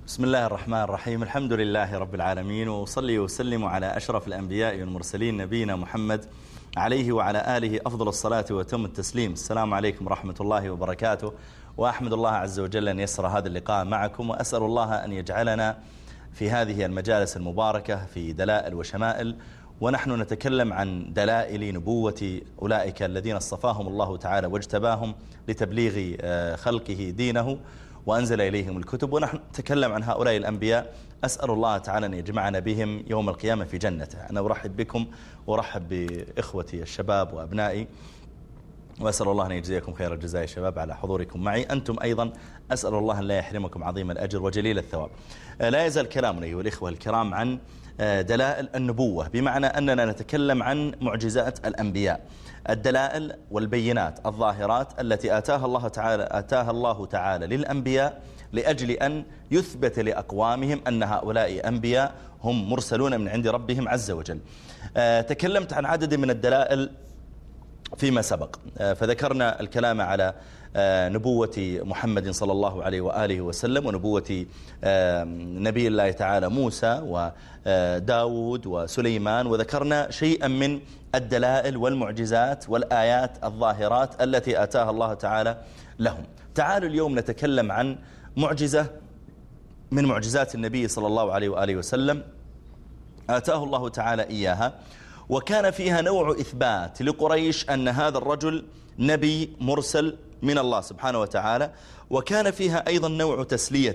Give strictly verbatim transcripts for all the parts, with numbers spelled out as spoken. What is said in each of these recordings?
بسم الله الرحمن الرحيم. الحمد لله رب العالمين، وصلي وسلم على أشرف الأنبياء والمرسلين نبينا محمد عليه وعلى آله أفضل الصلاة وتم التسليم. السلام عليكم ورحمة الله وبركاته. وأحمد الله عز وجل أن يسر هذا اللقاء معكم، وأسأل الله أن يجعلنا في هذه المجالس المباركة في دلائل وشمائل، ونحن نتكلم عن دلائل نبوة أولئك الذين اصطفاهم الله تعالى واجتباهم لتبليغ خلقه دينه وأنزل إليهم الكتب، ونحن نتكلم عن هؤلاء الأنبياء. أسأل الله تعالى أن يجمعنا بهم يوم القيامة في جنته. أنا أرحب بكم وأرحب بإخوتي الشباب وأبنائي، وأسأل الله أن يجزيكم خير الجزاء الشباب على حضوركم معي. أنتم أيضا أسأل الله أن لا يحرمكم عظيم الأجر وجليل الثواب. لا يزال كلامنا أيها الإخوة الكرام عن دلائل النبوة، بمعنى أننا نتكلم عن معجزات الأنبياء، الدلائل والبينات الظاهرات التي آتاها الله تعالى آتاها الله تعالى للأنبياء لأجل أن يثبت لأقوامهم أن هؤلاء أنبياء هم مرسلون من عند ربهم عز وجل. تكلمت عن عدد من الدلائل فيما سبق، فذكرنا الكلام على نبوة محمد صلى الله عليه وآله وسلم، ونبوة نبي الله تعالى موسى وداود وسليمان، وذكرنا شيئا من الدلائل والمعجزات والآيات الظاهرات التي آتاها الله تعالى لهم. تعالوا اليوم نتكلم عن معجزة من معجزات النبي صلى الله عليه وآله وسلم آتاه الله تعالى إياها، وكان فيها نوع إثبات لقريش أن هذا الرجل نبي مرسل من الله سبحانه وتعالى، وكان فيها أيضا نوع تسلية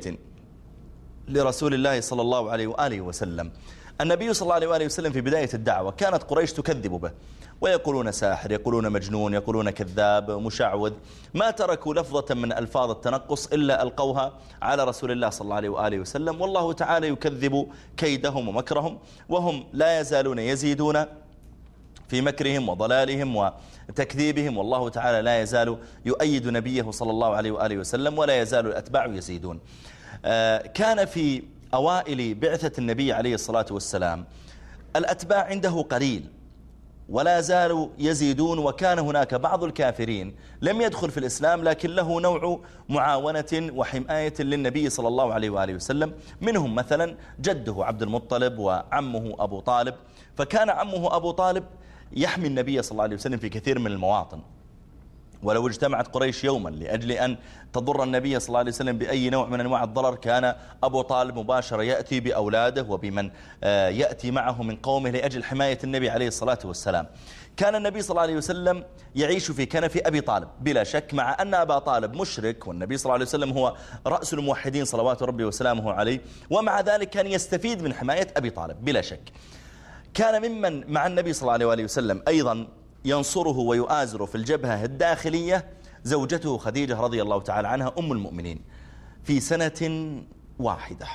لرسول الله صلى الله عليه وآله وسلم. النبي صلى الله عليه وآله وسلم في بداية الدعوة كانت قريش تكذب به، ويقولون ساحر، يقولون مجنون، يقولون كذاب، مشعوذ، ما تركوا لفظة من ألفاظ التنقص إلا ألقوها على رسول الله صلى الله عليه وآله وسلم، والله تعالى يكذب كيدهم ومكرهم، وهم لا يزالون يزيدون في مكرهم وضلالهم وتكذيبهم، والله تعالى لا يزال يؤيد نبيه صلى الله عليه وآله وسلم، ولا يزال الأتباع يزيدون. كان في أوائل بعثة النبي عليه الصلاة والسلام الأتباع عنده قليل ولا زالوا يزيدون، وكان هناك بعض الكافرين لم يدخل في الإسلام لكن له نوع معاونة وحماية للنبي صلى الله عليه وآله وسلم، منهم مثلا جده عبد المطلب وعمه أبو طالب. فكان عمه أبو طالب يحمي النبي صلى الله عليه وسلم في كثير من المواطن، ولو اجتمعت قريش يوما لأجل أن تضر النبي صلى الله عليه وسلم بأي نوع من أنواع الضرر، كان أبو طالب مباشرة يأتي بأولاده وبمن يأتي معه من قومه لأجل حماية النبي عليه الصلاة والسلام. كان النبي صلى الله عليه وسلم يعيش في كنف أبي طالب بلا شك، مع أن أبا طالب مشرك والنبي صلى الله عليه وسلم هو رأس الموحدين صلوات ربي وسلامه عليه، ومع ذلك كان يستفيد من حماية أبي طالب بلا شك. كان ممن مع النبي صلى الله عليه وآله وسلم أيضا ينصره ويؤازره في الجبهة الداخلية زوجته خديجة رضي الله تعالى عنها أم المؤمنين. في سنة واحدة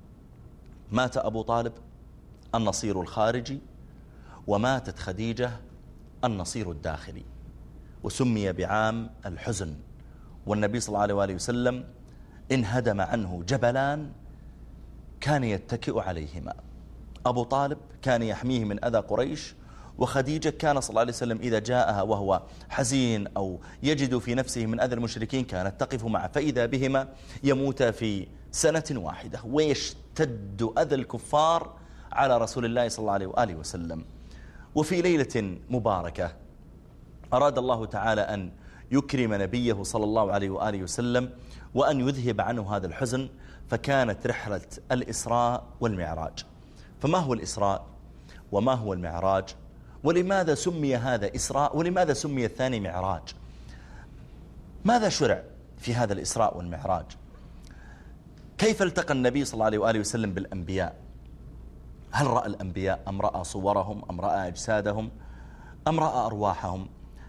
مات أبو طالب النصير الخارجي، وماتت خديجة النصير الداخلي، وسمي بعام الحزن. والنبي صلى الله عليه وآله وسلم انهدم عنه جبلان كان يتكئ عليهما. أبو طالب كان يحميه من أذى قريش، وخديجة كان صلى الله عليه وسلم إذا جاءها وهو حزين أو يجد في نفسه من أذى المشركين كانت تقف معه، فإذا بهما يموت في سنة واحدة، ويشتد أذى الكفار على رسول الله صلى الله عليه وآله وسلم. وفي ليلة مباركة أراد الله تعالى أن يكرم نبيه صلى الله عليه وآله وسلم وأن يذهب عنه هذا الحزن، فكانت رحلة الإسراء والمعراج. فما هو الإسراء وما هو المعراج، ولماذا سمي هذا إسراء ولماذا سمي الثاني معراج؟ ماذا شرع في هذا الإسراء والمعراج؟ كيف التقى النبي صلى الله عليه وآله وسلم بالأنبياء؟ هل رأى الأنبياء أم رأى صورهم أم رأى أجسادهم أم رأى أرواحهم؟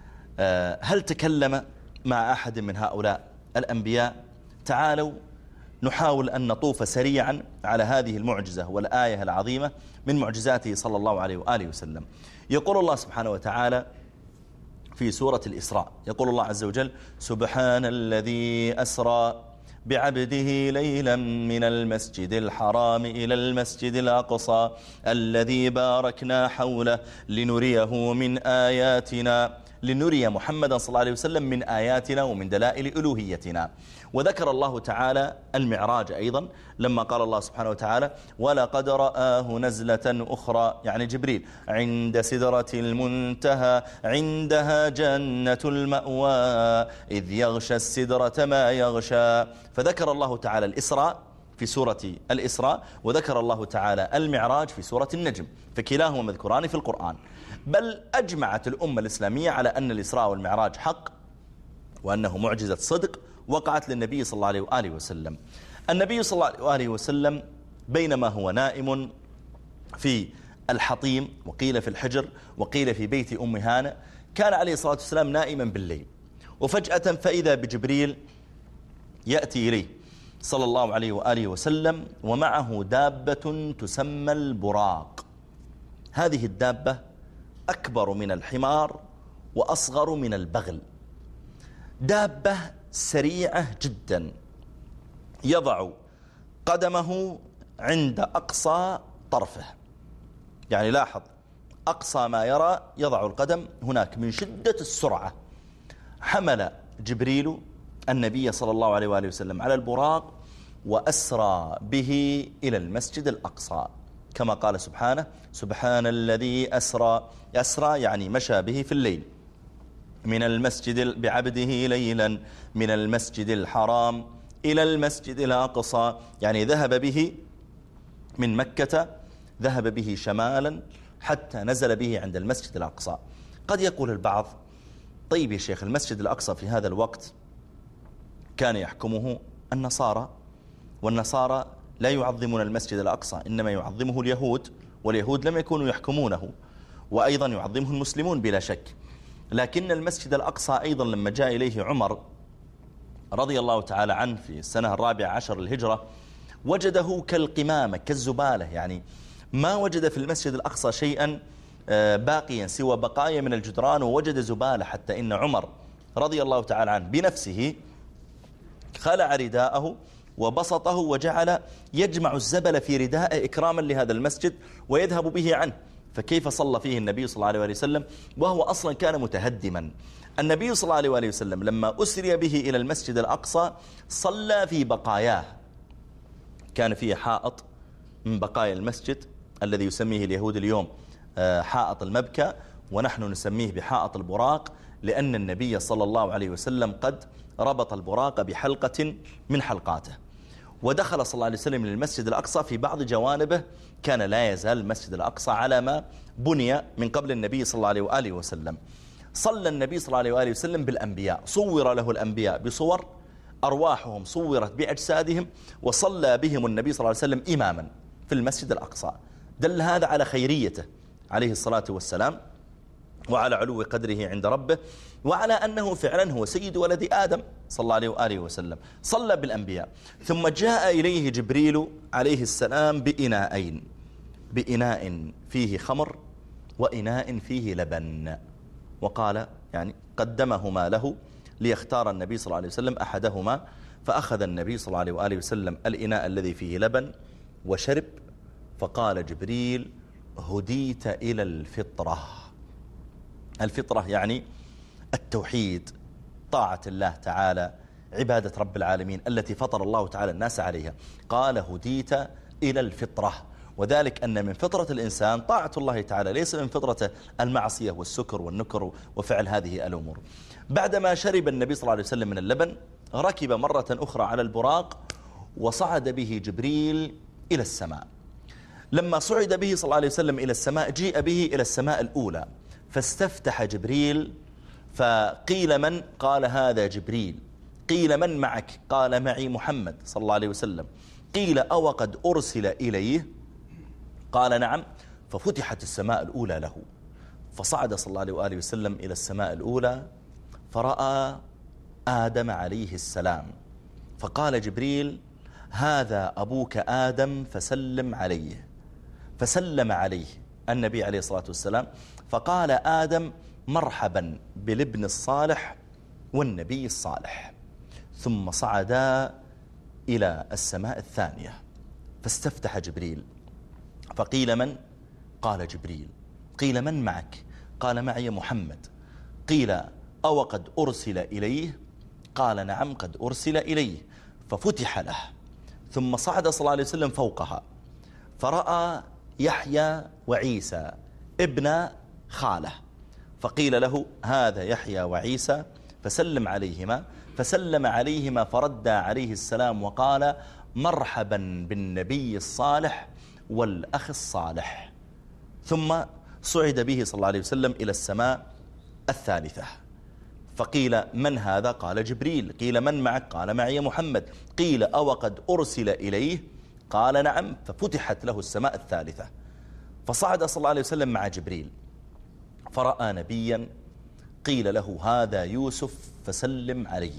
هل تكلم مع أحد من هؤلاء الأنبياء؟ تعالوا نحاول أن نطوف سريعا على هذه المعجزة والآية العظيمة من معجزاته صلى الله عليه وآله وسلم. يقول الله سبحانه وتعالى في سورة الإسراء، يقول الله عز وجل: سبحان الذي أسرى بعبده ليلا من المسجد الحرام إلى المسجد الأقصى الذي باركنا حوله لنريه من آياتنا لنري محمدا صلى الله عليه وسلم من آياتنا ومن دلائل ألوهيتنا. وذكر الله تعالى المعراج أيضا لما قال الله سبحانه وتعالى ولقد رآه نزلة أخرى، يعني جبريل، عند سدرة المنتهى عندها جنة المأوى إذ يغشى السدرة ما يغشى. فذكر الله تعالى الإسراء في سورة الإسراء، وذكر الله تعالى المعراج في سورة النجم، فكلاهما مذكوران في القرآن. بل أجمعت الأمة الإسلامية على أن الإسراء والمعراج حق، وأنه معجزة صدق وقعت للنبي صلى الله عليه وآله وسلم. النبي صلى الله عليه وآله وسلم بينما هو نائم في الحطيم، وقيل في الحجر، وقيل في بيت أم هانة، كان عليه الصلاة والسلام نائما بالليل، وفجأة فإذا بجبريل يأتي إليه صلى الله عليه وآله وسلم ومعه دابة تسمى البراق. هذه الدابة أكبر من الحمار وأصغر من البغل، دابة سريعة جدا، يضع قدمه عند أقصى طرفه، يعني لاحظ أقصى ما يرى يضع القدم هناك من شدة السرعة. حمل جبريل النبي صلى الله عليه وآله وسلم على البراق وأسرى به إلى المسجد الأقصى، كما قال سبحانه سبحان الذي أسرى. أسرى يعني مشى به في الليل من المسجد بعبده ليلا من المسجد الحرام إلى المسجد الأقصى، يعني ذهب به من مكة، ذهب به شمالا حتى نزل به عند المسجد الأقصى. قد يقول البعض طيب يا شيخ، المسجد الأقصى في هذا الوقت كان يحكمه النصارى، والنصارى لا يعظمون المسجد الأقصى، إنما يعظمه اليهود، واليهود لم يكونوا يحكمونه، وأيضا يعظمه المسلمون بلا شك. لكن المسجد الأقصى أيضا لما جاء إليه عمر رضي الله تعالى عنه في السنة الرابعة عشر الهجرة وجده كالقمامة كالزبالة، يعني ما وجد في المسجد الأقصى شيئا باقيا سوى بقايا من الجدران، ووجد زبالة، حتى إن عمر رضي الله تعالى عنه بنفسه خلع رداءه وبسطه وجعل يجمع الزبل في رداءه إكراما لهذا المسجد ويذهب به عنه. فكيف صلى فيه النبي صلى الله عليه وآله وسلم وهو أصلا كان متهدما؟ النبي صلى الله عليه وآله وسلم لما أسري به إلى المسجد الأقصى صلى في بقاياه، كان فيه حائط من بقايا المسجد الذي يسميه اليهود اليوم حائط المبكى، ونحن نسميه بحائط البراق، لأن النبي صلى الله عليه وسلم قد ربط البراق بحلقة من حلقاته. ودخل صلى الله عليه وسلم للمسجد الأقصى، في بعض جوانبه كان لا يزال المسجد الأقصى على ما بني من قبل النبي صلى الله عليه وآله وسلم. صلى النبي صلى الله عليه وآله وسلم بالأنبياء، صور له الأنبياء بصور، أرواحهم صورت بأجسادهم، وصلى بهم النبي صلى الله عليه وسلم إماما في المسجد الأقصى. دل هذا على خيريته عليه الصلاة والسلام، وعلى علو قدره عند ربه، وعلى أنه فعلا هو سيد ولد آدم صلى الله عليه وآله وسلم. صلى بالأنبياء، ثم جاء إليه جبريل عليه السلام بإناءين، بإناء فيه خمر وإناء فيه لبن، وقال يعني قدمهما له ليختار النبي صلى الله عليه وسلم أحدهما، فأخذ النبي صلى الله عليه وآله وسلم الإناء الذي فيه لبن وشرب، فقال جبريل هديت إلى الفطرة. الفطرة يعني التوحيد، طاعة الله تعالى، عبادة رب العالمين التي فطر الله تعالى الناس عليها. قال هديت إلى الفطرة، وذلك أن من فطرة الإنسان طاعة الله تعالى، ليس من فطرته المعصية والسكر والنكر وفعل هذه الأمور. بعدما شرب النبي صلى الله عليه وسلم من اللبن، ركب مرة أخرى على البراق وصعد به جبريل إلى السماء. لما صعد به صلى الله عليه وسلم إلى السماء، جيء به إلى السماء الأولى، فاستفتح جبريل، فقيل من؟ قال هذا جبريل. قيل من معك؟ قال معي محمد صلى الله عليه وسلم. قيل أو قد أرسل إليه؟ قال نعم. ففتحت السماء الأولى له، فصعد صلى الله عليه وآله وسلم إلى السماء الأولى، فرأى آدم عليه السلام، فقال جبريل هذا أبوك آدم فسلم عليه. فسلم عليه النبي عليه الصلاة والسلام، فقال آدم مرحبا بالابن الصالح والنبي الصالح. ثم صعدا إلى السماء الثانية، فاستفتح جبريل، فقيل من؟ قال جبريل. قيل من معك؟ قال معي محمد. قيل أو قد أرسل إليه؟ قال نعم قد أرسل إليه، ففتح له. ثم صعد صلى الله عليه وسلم فوقها فرأى يحيى وعيسى ابن خاله، فقيل له هذا يحيى وعيسى، فسلم عليهما، فسلم عليهما فرد عليه السلام وقال مرحبا بالنبي الصالح والأخ الصالح. ثم صعد به صلى الله عليه وسلم إلى السماء الثالثة، فقيل من هذا؟ قال جبريل. قيل من معك؟ قال معي محمد. قيل أو قد أرسل إليه؟ قال نعم، ففتحت له السماء الثالثة. فصعد صلى الله عليه وسلم مع جبريل فرأى نبيا قيل له هذا يوسف فسلم عليه،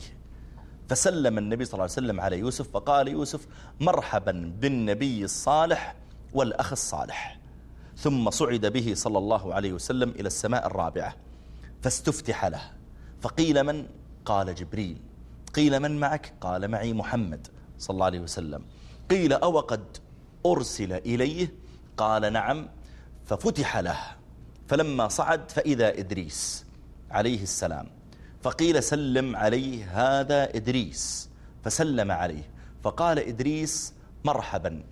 فسلم النبي صلى الله عليه وسلم على يوسف، فقال يوسف مرحبا بالنبي الصالح والأخ الصالح. ثم صعد به صلى الله عليه وسلم إلى السماء الرابعة فاستفتح له، فقيل من؟ قال جبريل. قيل من معك؟ قال معي محمد صلى الله عليه وسلم. قيل أو قد أرسل إليه؟ قال نعم، ففتح له. فلما صعد فإذا إدريس عليه السلام، فقيل سلم عليه هذا إدريس، فسلم عليه، فقال إدريس مرحبا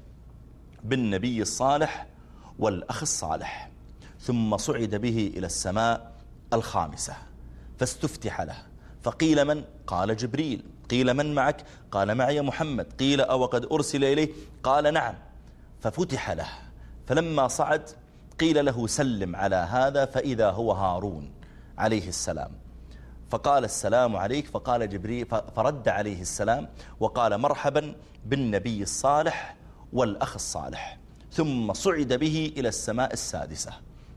بالنبي الصالح والأخ الصالح. ثم صعد به إلى السماء الخامسة فاستفتح له، فقيل من؟ قال جبريل. قيل من معك؟ قال معي محمد. قيل أو قد أرسل إليه؟ قال نعم، ففتح له. فلما صعد قيل له سلم على هذا، فإذا هو هارون عليه السلام، فقال السلام عليك، فقال جبريل، فرد عليه السلام وقال مرحبا بالنبي الصالح والأخ الصالح. ثم صعد به إلى السماء السادسة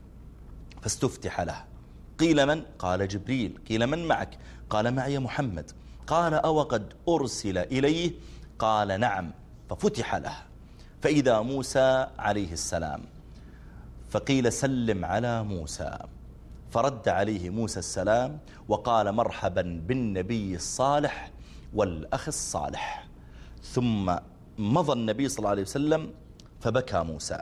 فاستفتح له. قيل من؟ قال جبريل. قيل من معك؟ قال معي محمد. قال أو قد أرسل إليه؟ قال نعم، ففتح له. فإذا موسى عليه السلام، فقيل سلم على موسى، فرد عليه موسى السلام وقال مرحبا بالنبي الصالح والأخ الصالح. ثم مضى النبي صلى الله عليه وسلم فبكى موسى.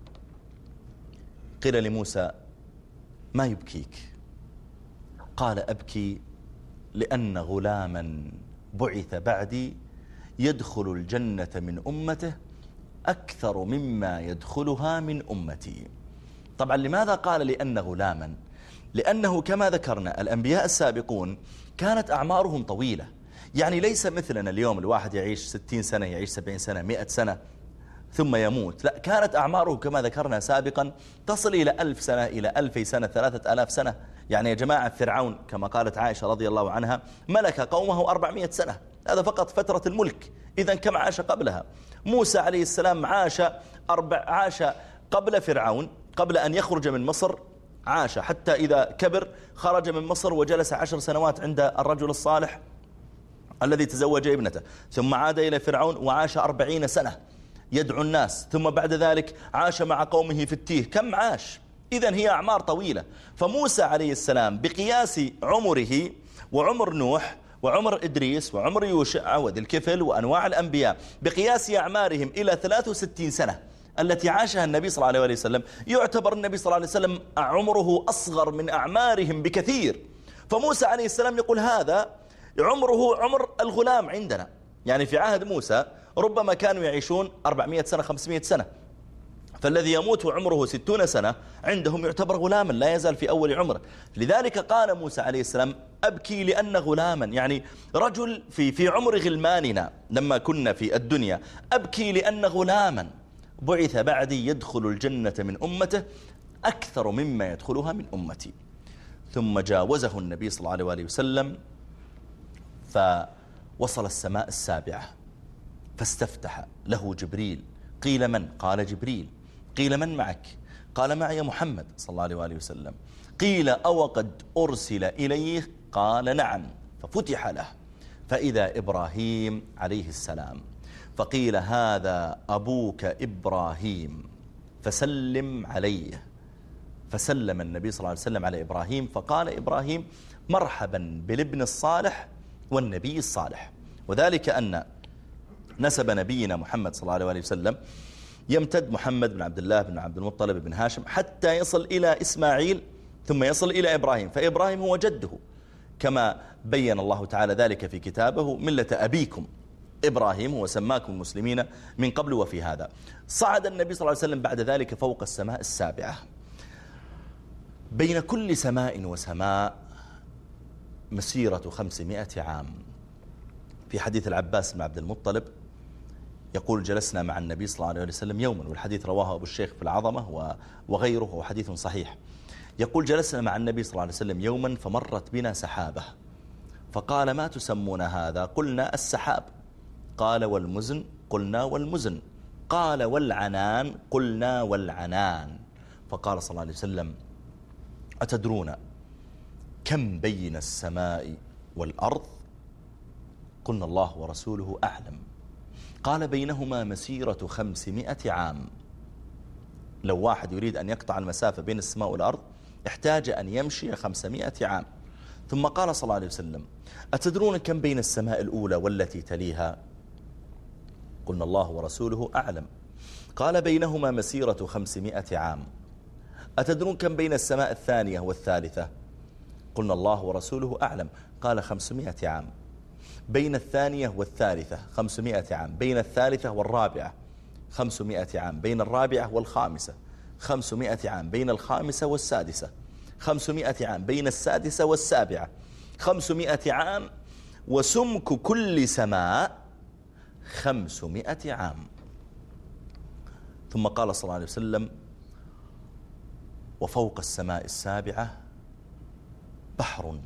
قيل لموسى ما يبكيك؟ قال أبكي لأن غلاما بعث بعدي يدخل الجنة من أمته أكثر مما يدخلها من أمتي. طبعا لماذا قال لأن غلاما؟ لأنه كما ذكرنا الأنبياء السابقون كانت أعمارهم طويلة، يعني ليس مثلنا اليوم الواحد يعيش ستين سنة، يعيش سبعين سنة، مئة سنة ثم يموت. لا، كانت أعماره كما ذكرنا سابقا تصل إلى ألف سنة، إلى ألفي سنة، ثلاثة ألاف سنة. يعني يا جماعة فرعون كما قالت عائشة رضي الله عنها ملك قومه أربعمائة سنة، هذا فقط فترة الملك. إذن كم عاش قبلها؟ موسى عليه السلام عاش, أربع عاش قبل فرعون، قبل أن يخرج من مصر عاش، حتى إذا كبر خرج من مصر وجلس عشر سنوات عند الرجل الصالح الذي تزوج ابنته، ثم عاد إلى فرعون وعاش أربعين سنة يدعو الناس، ثم بعد ذلك عاش مع قومه في التيه. كم عاش؟ إذن هي أعمار طويلة. فموسى عليه السلام بقياس عمره وعمر نوح وعمر إدريس وعمر يوشع وذي الكفل وأنواع الأنبياء بقياس أعمارهم إلى ثلاث وستين سنة التي عاشها النبي صلى الله عليه وسلم، يعتبر النبي صلى الله عليه وسلم عمره أصغر من أعمارهم بكثير. فموسى عليه السلام يقول هذا عمره عمر الغلام عندنا، يعني في عهد موسى ربما كانوا يعيشون أربعمائة سنة، خمسمائة سنة، فالذي يموت وعمره ستون سنة عندهم يعتبر غلاما لا يزال في أول عمره. لذلك قال موسى عليه السلام أبكي لأن غلاما، يعني رجل في في عمر غلماننا لما كنا في الدنيا، أبكي لأن غلاما بعث بعدي يدخل الجنة من أمته أكثر مما يدخلها من أمتي. ثم جاوزه النبي صلى الله عليه وسلم فوصل السماء السابعة فاستفتح له جبريل. قيل من؟ قال جبريل. قيل من معك؟ قال معي محمد صلى الله عليه وسلم. قيل أو قد أرسل إليه؟ قال نعم، ففتح له. فإذا إبراهيم عليه السلام، فقيل هذا أبوك إبراهيم فسلم عليه، فسلم النبي صلى الله عليه وسلم على إبراهيم، فقال إبراهيم مرحبا بالابن الصالح والنبي الصالح. وذلك أن نسب نبينا محمد صلى الله عليه وسلم يمتد محمد بن عبد الله بن عبد المطلب بن هاشم حتى يصل إلى إسماعيل ثم يصل إلى إبراهيم، فإبراهيم هو جده كما بين الله تعالى ذلك في كتابه: ملة أبيكم إبراهيم وسماكم المسلمين من قبل وفي هذا. صعد النبي صلى الله عليه وسلم بعد ذلك فوق السماء السابعة. بين كل سماء وسماء مسيرة خمسمائة عام. في حديث العباس بن عبد المطلب يقول: جلسنا مع النبي صلى الله عليه وسلم يوما، والحديث رواه أبو الشيخ في العظمة وغيره، وهو حديث صحيح. يقول: جلسنا مع النبي صلى الله عليه وسلم يوما فمرت بنا سحابة، فقال: ما تسمون هذا؟ قلنا: السحاب. قال: والمزن؟ قلنا: والمزن. قال: والعنان؟ قلنا: والعنان. فقال صلى الله عليه وسلم: أتدرون كم بين السماء والأرض؟ قلنا: الله ورسوله أعلم. قال: بينهما مسيرة خمسمائة عام. لو واحد يريد أن يقطع المسافة بين السماء والأرض احتاج أن يمشي خمسمائة عام. ثم قال صلى الله عليه وسلم: أتدرون كم بين السماء الأولى والتي تليها؟ قلنا: الله ورسوله أعلم. قال: بينهما مسيرة خمسمائة عام. أتدرون كم بين السماء الثانية والثالثة؟ قلنا: الله ورسوله أعلم. قال: خمسمائة عام. بين الثانية والثالثة خمسمائة عام. بين الثالثة والرابعة خمسمائة عام. بين الرابعة والخامسة خمسمائة عام. بين الخامسة والسادسة خمسمائة عام. بين السادسة والسابعة خمسمائة عام. وسمك كل سماء خمسمائة عام. ثم قال صلى الله عليه وسلم: وفوق السماء السابعة بحر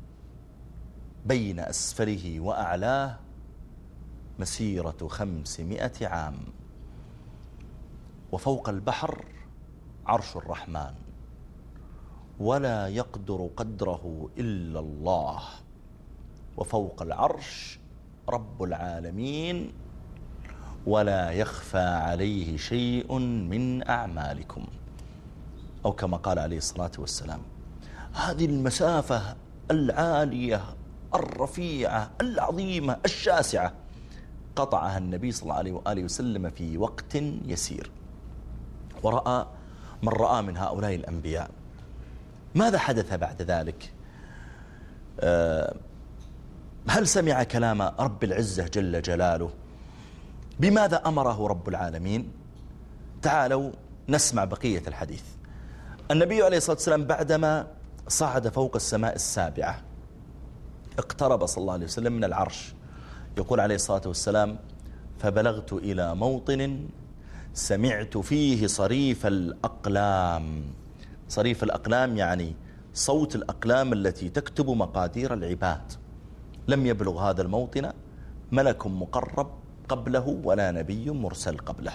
بين أسفله وأعلاه مسيرة خمسمائة عام. وفوق البحر عرش الرحمن ولا يقدر قدره إلا الله. وفوق العرش رب العالمين ولا يخفى عليه شيء من أعمالكم، أو كما قال عليه الصلاة والسلام. هذه المسافة العالية الرفيعة العظيمة الشاسعة قطعها النبي صلى الله عليه وآله وسلم في وقت يسير. ورأى من رأى من هؤلاء الأنبياء. ماذا حدث بعد ذلك؟ هل سمع كلام رب العزة جل جلاله؟ بماذا أمره رب العالمين؟ تعالوا نسمع بقية الحديث. النبي عليه الصلاة والسلام بعدما صعد فوق السماء السابعة اقترب صلى الله عليه وسلم من العرش. يقول عليه الصلاة والسلام: فبلغت إلى موطن سمعت فيه صريف الأقلام. صريف الأقلام يعني صوت الأقلام التي تكتب مقادير العباد. لم يبلغ هذا الموطن ملك مقرب قبله ولا نبي مرسل قبله.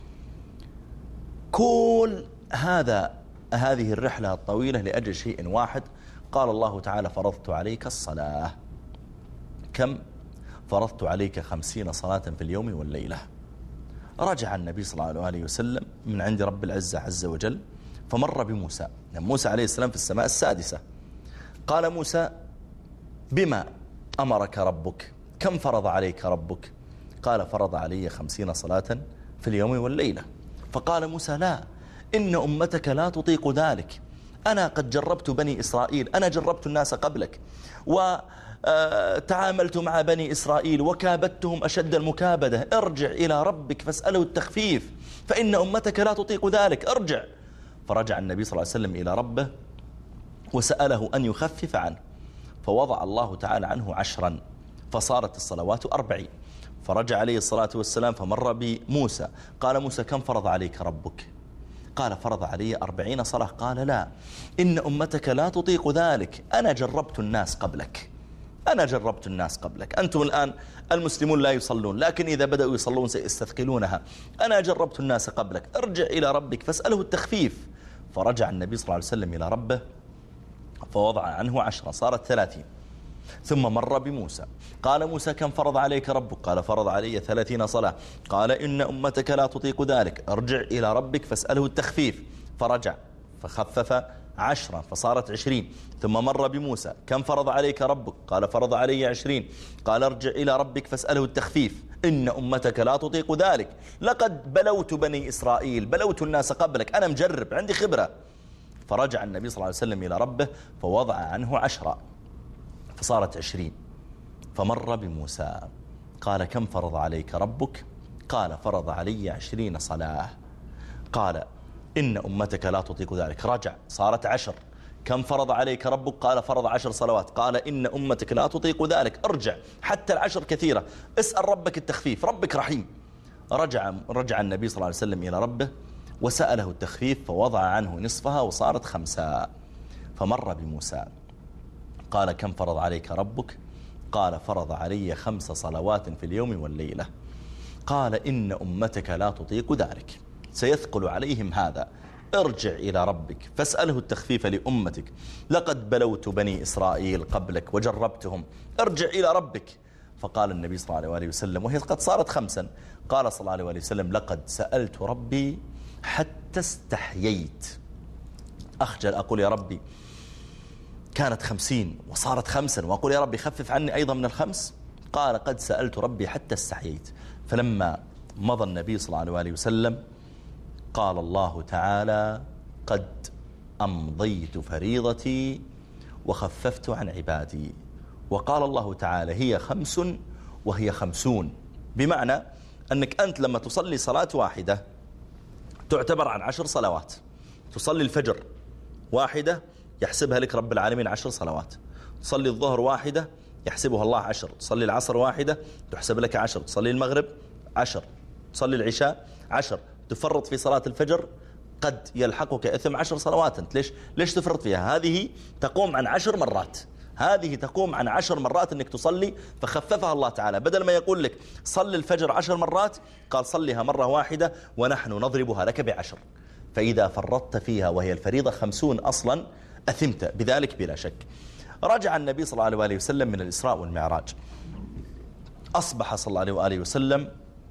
كل هذا هذه الرحلة الطويلة لأجل شيء واحد. قال الله تعالى: فرضت عليك الصلاة. كم؟ فرضت عليك خمسين صلاة في اليوم والليلة. رجع النبي صلى الله عليه وسلم من عند رب العزة عز وجل فمر بموسى. موسى عليه السلام في السماء السادسة. قال موسى: بما أمرك ربك؟ كم فرض عليك ربك؟ قال: فرض علي خمسين صلاة في اليوم والليلة. فقال موسى: لا، إن أمتك لا تطيق ذلك. أنا قد جربت بني إسرائيل، أنا جربت الناس قبلك وتعاملت مع بني إسرائيل وكابدتهم أشد المكابدة. ارجع إلى ربك فاسأله التخفيف فإن أمتك لا تطيق ذلك. ارجع. فرجع النبي صلى الله عليه وسلم إلى ربه وسأله أن يخفف عنه، فوضع الله تعالى عنه عشرا فصارت الصلوات أربعين. فرجع عليه الصلاة والسلام فمر بموسى. قال موسى: كم فرض عليك ربك؟ قال: فرض علي أربعين صلاة. قال: لا، إن أمتك لا تطيق ذلك. أنا جربت الناس قبلك، أنا جربت الناس قبلك. أنتم الآن المسلمون لا يصلون، لكن إذا بدأوا يصلون سيستثقلونها. أنا جربت الناس قبلك. ارجع إلى ربك فاسأله التخفيف. فرجع النبي صلى الله عليه وسلم إلى ربه فوضع عنه عشرة صارت ثلاثين. ثم مر بموسى. قال موسى: كم فرض عليك ربك؟ قال: فرض علي ثلاثين صلاة. قال: إن أمتك لا تطيق ذلك. ارجع إلى ربك فاسأله التخفيف. فرجع فخفف عشرا فصارت عشرين. ثم مر بموسى: كم فرض عليك ربك؟ قال: فرض علي عشرين. قال: ارجع إلى ربك فاسأله التخفيف. إن أمتك لا تطيق ذلك. لقد بلوت بني إسرائيل، بلوت الناس قبلك، أنا مجرب، عندي خبرة. فرجع النبي صلى الله عليه وسلم إلى ربه فوضع عنه عشرة فصارت عشرين. فمر بموسى قال كم فرض عليك ربك؟ قال فرض علي عشرين صلاة. قال إن أمتك لا تطيق ذلك. رجع صارت عشر. كم فرض عليك ربك؟ قال فرض عشر صلوات. قال إن أمتك لا تطيق ذلك. ارجع حتى العشر كثيرة، اسأل ربك التخفيف، ربك رحيم. رجع, رجع النبي صلى الله عليه وسلم إلى ربه وسأله التخفيف فوضع عنه نصفها وصارت خمسة. فمر بموسى قال كم فرض عليك ربك؟ قال فرض علي خمس صلوات في اليوم والليلة. قال إن أمتك لا تطيق ذلك، سيثقل عليهم هذا. ارجع إلى ربك فاسأله التخفيف لأمتك، لقد بلوت بني إسرائيل قبلك وجربتهم، ارجع إلى ربك. فقال النبي صلى الله عليه وسلم وهي قد صارت خمسا، قال صلى الله عليه وسلم لقد سألت ربي حتى استحييت. أخجل أقول يا ربي كانت خمسين وصارت خمسا وأقول يا ربي خفف عني أيضا من الخمس. قال قد سألت ربي حتى استحييت. فلما مضى النبي صلى الله عليه وسلم قال الله تعالى قد أمضيت فريضتي وخففت عن عبادي. وقال الله تعالى هي خمس وهي خمسون، بمعنى أنك أنت لما تصلي صلاة واحدة تعتبر عن عشر صلوات. تصلي الفجر واحدة يحسبها لك رب العالمين عشر صلوات. تصلي الظهر واحدة يحسبها الله عشر. تصلي العصر واحدة تحسب لك عشر. تصلي المغرب عشر. تصلي العشاء عشر. تفرط في صلاة الفجر قد يلحقك إثم عشر صلوات. أنت ليش ليش تفرط فيها؟ هذه تقوم عن عشر مرات، هذه تقوم عن عشر مرات أنك تصلي، فخففها الله تعالى. بدل ما يقول لك صل الفجر عشر مرات قال صليها مرة واحدة ونحن نضربها لك بعشر. فإذا فرطت فيها وهي الفريضة خمسون أصلا أثمت بذلك بلا شك. رجع النبي صلى الله عليه وسلم من الإسراء والمعراج، أصبح صلى الله عليه وآله وسلم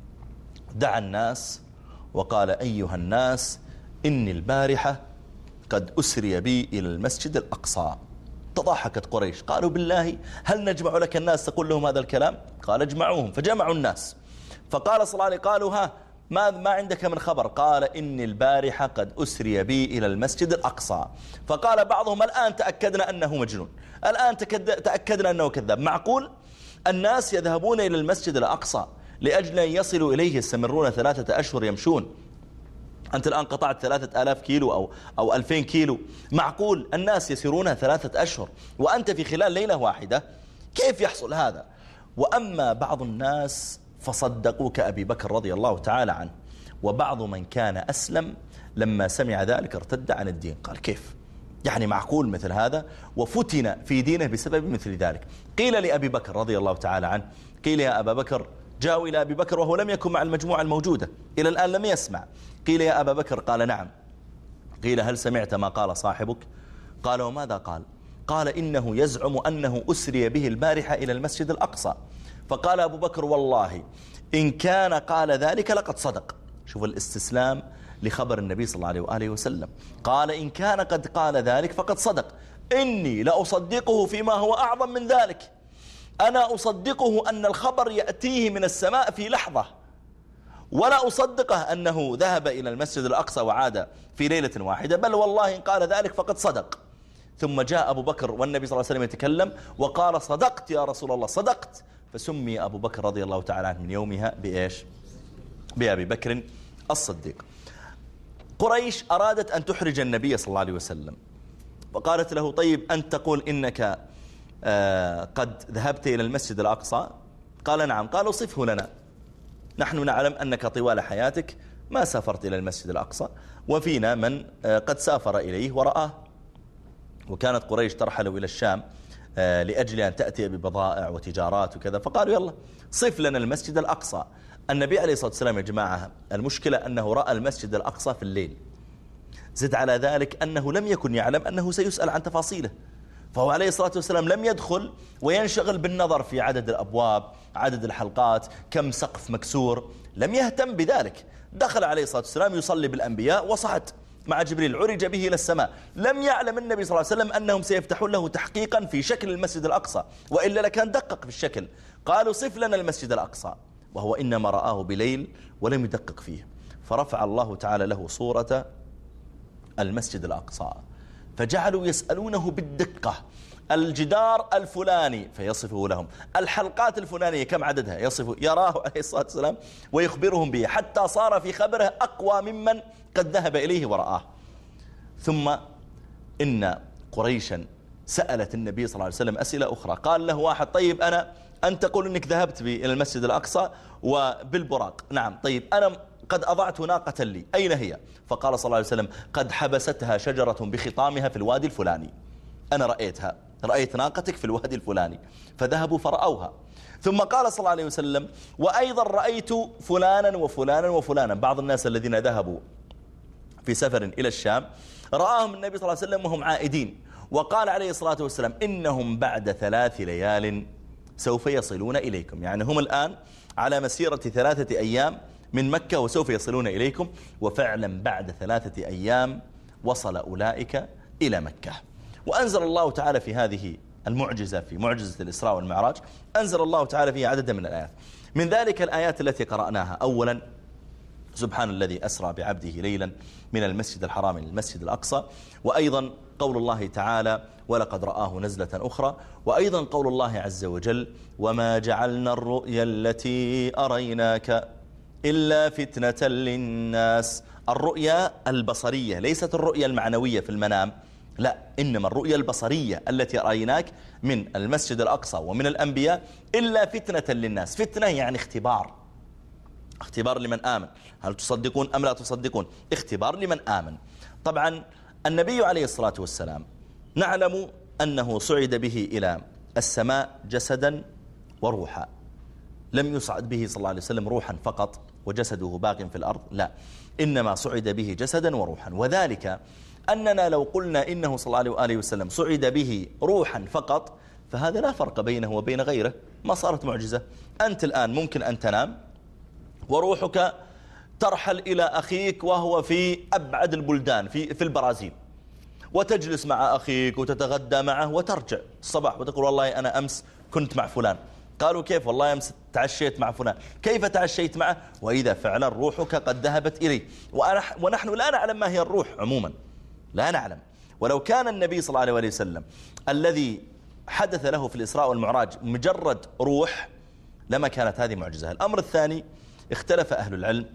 دعا الناس وقال أيها الناس إني البارحة قد أسري بي إلى المسجد الأقصى. تضحكت قريش، قالوا بالله هل نجمع لك الناس تقول لهم هذا الكلام؟ قال اجمعوهم. فجمعوا الناس فقال صلى الله عليه قالوا ها ما, ما عندك من خبر؟ قال إني البارحة قد أسري بي إلى المسجد الأقصى. فقال بعضهم الآن تأكدنا أنه مجنون، الآن تأكدنا أنه كذاب. معقول الناس يذهبون إلى المسجد الأقصى لأجل أن يصلوا إليه يستمرون ثلاثة أشهر يمشون؟ أنت الآن قطعت ثلاثة آلاف كيلو أو, أو ألفين كيلو، معقول الناس يسيرونها ثلاثة أشهر وأنت في خلال ليلة واحدة؟ كيف يحصل هذا؟ وأما بعض الناس فصدقوا كأبي بكر رضي الله تعالى عنه، وبعض من كان أسلم لما سمع ذلك ارتد عن الدين. قال كيف يعني معقول مثل هذا؟ وفتن في دينه بسبب مثل ذلك. قيل لأبي بكر رضي الله تعالى عنه، قيل يا أبا بكر، جاءوا إلى أبي بكر وهو لم يكن مع المجموعة الموجودة إلى الآن لم يسمع. قيل يا أبا بكر، قال نعم. قيل هل سمعت ما قال صاحبك؟ قال وماذا قال؟ قال إنه يزعم أنه أسري به البارحة إلى المسجد الأقصى. فقال أبو بكر والله إن كان قال ذلك لقد صدق. شوف الاستسلام لخبر النبي صلى الله عليه وآله وسلم. قال إن كان قد قال ذلك فقد صدق، إني لأصدقه فيما هو أعظم من ذلك. أنا أصدقه أن الخبر يأتيه من السماء في لحظة، ولا أصدقه أنه ذهب إلى المسجد الأقصى وعاد في ليلة واحدة، بل والله إن قال ذلك فقد صدق. ثم جاء أبو بكر والنبي صلى الله عليه وسلم يتكلم وقال صدقت يا رسول الله صدقت. فسمي أبو بكر رضي الله تعالى عنه من يومها بإيش؟ بأبي بكر الصديق. قريش أرادت أن تحرج النبي صلى الله عليه وسلم، فقالت له طيب أنت تقول إنك آه قد ذهبت إلى المسجد الأقصى؟ قال نعم. قالوا صفه لنا، نحن نعلم أنك طوال حياتك ما سافرت إلى المسجد الأقصى، وفينا من آه قد سافر إليه ورآه. وكانت قريش ترحل إلى الشام آه لأجل أن تأتي ببضائع وتجارات وكذا، فقالوا يلا صف لنا المسجد الأقصى. النبي عليه الصلاة والسلام يا جماعة المشكلة أنه رأى المسجد الأقصى في الليل، زد على ذلك أنه لم يكن يعلم أنه سيسأل عن تفاصيله، فهو عليه الصلاة والسلام لم يدخل وينشغل بالنظر في عدد الأبواب، عدد الحلقات، كم سقف مكسور، لم يهتم بذلك. دخل عليه الصلاة والسلام يصلي بالأنبياء وصعد مع جبريل، عرج به إلى السماء. لم يعلم النبي صلى الله عليه وسلم أنهم سيفتحون له تحقيقا في شكل المسجد الأقصى، وإلا لكان دقق في الشكل. قالوا صف لنا المسجد الأقصى، وهو إنما رآه بليل ولم يدقق فيه. فرفع الله تعالى له صورة المسجد الأقصى فجعلوا يسألونه بالدقة: الجدار الفلاني فيصفه لهم، الحلقات الفلانية كم عددها يصفه، يراه عليه الصلاة والسلام ويخبرهم به، حتى صار في خبره أقوى ممن قد ذهب إليه ورآه. ثم إن قريشا سألت النبي صلى الله عليه وسلم أسئلة أخرى. قال له واحد: طيب أنا أنت تقول أنك ذهبت بي إلى المسجد الأقصى وبالبراق، نعم، طيب أنا قد أضعت ناقة لي، أين هي؟ فقال صلى الله عليه وسلم: قد حبستها شجرة بخطامها في الوادي الفلاني، أنا رأيتها، رأيت ناقتك في الوادي الفلاني. فذهبوا فرأوها. ثم قال صلى الله عليه وسلم: وأيضا رأيت فلانا وفلانا وفلانا. بعض الناس الذين ذهبوا في سفر إلى الشام رآهم النبي صلى الله عليه وسلم وهم عائدين، وقال عليه الصلاة والسلام: إنهم بعد ثلاث ليال سوف يصلون إليكم. يعني هم الآن على مسيرة ثلاثة أيام من مكة وسوف يصلون إليكم. وفعلا بعد ثلاثة أيام وصل أولئك إلى مكة. وأنزل الله تعالى في هذه المعجزة، في معجزة الإسراء والمعراج، أنزل الله تعالى فيها عددا من الآيات. من ذلك الآيات التي قرأناها: أولا سبحان الذي أسرى بعبده ليلا من المسجد الحرام إلى المسجد الأقصى، وأيضا قول الله تعالى: ولقد رآه نزلة أخرى، وأيضا قول الله عز وجل: وما جعلنا الرؤيا التي أريناك إلا فتنة للناس. الرؤيا البصرية، ليست الرؤيا المعنوية في المنام، لا، إنما الرؤيا البصرية التي رأيناك من المسجد الأقصى ومن الأنبياء إلا فتنة للناس. فتنة يعني اختبار، اختبار لمن آمن، هل تصدقون أم لا تصدقون، اختبار لمن آمن. طبعا النبي عليه الصلاة والسلام نعلم أنه صعد به إلى السماء جسدا وروحا، لم يصعد به صلى الله عليه وسلم روحا فقط وجسده باق في الأرض، لا، إنما صعد به جسدا وروحا. وذلك أننا لو قلنا إنه صلى الله عليه وآله وسلم صعد به روحا فقط فهذا لا فرق بينه وبين غيره، ما صارت معجزة. أنت الآن ممكن أن تنام وروحك ترحل إلى أخيك وهو في أبعد البلدان في, في البرازيل، وتجلس مع أخيك وتتغدى معه وترجع الصباح وتقول: والله أنا أمس كنت مع فلان. قالوا: كيف؟ والله أمس تعشيت مع فلان. كيف تعشيت معه؟ وإذا فعلا روحك قد ذهبت إليه. ونحن لا نعلم ما هي الروح عموما، لا نعلم. ولو كان النبي صلى الله عليه وسلم الذي حدث له في الإسراء والمعراج مجرد روح لما كانت هذه معجزة. الأمر الثاني: اختلف أهل العلم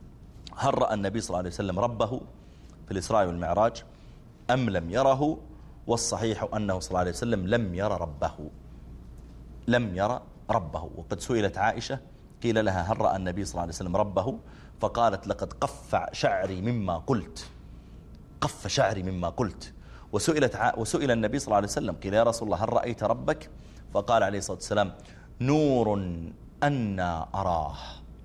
هل رأى النبي صلى الله عليه وسلم ربه في الإسراء والمعراج أم لم يره. والصحيح أنه صلى الله عليه وسلم لم يرى ربه، لم يرى ربه. وقد سئلت عائشة قيل لها: هل رأى النبي صلى الله عليه وسلم ربه؟ فقالت: لقد قف شعري مما قلت، قف شعري مما قلت. وسئلت ع... وسئل النبي صلى الله عليه وسلم قيل: يا رسول الله هل رأيت ربك؟ فقال عليه الصلاة والسلام: نور أنا أراه،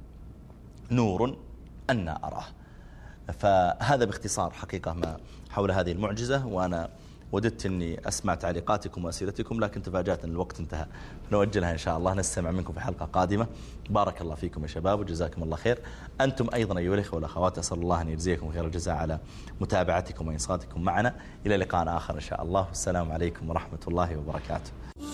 نور أنا أراه. فهذا باختصار حقيقة ما حول هذه المعجزة. وأنا وددت أني أسمع تعليقاتكم وأسئلتكم لكن تفاجأت أن الوقت انتهى، فنوجلها إن شاء الله، نستمع منكم في حلقة قادمة. بارك الله فيكم يا شباب وجزاكم الله خير. أنتم أيضا أيها الأخوة والأخوات أسأل الله أن يجزيكم خير الجزاء على متابعتكم وإنصاتكم معنا. إلى لقاء آخر إن شاء الله، والسلام عليكم ورحمة الله وبركاته.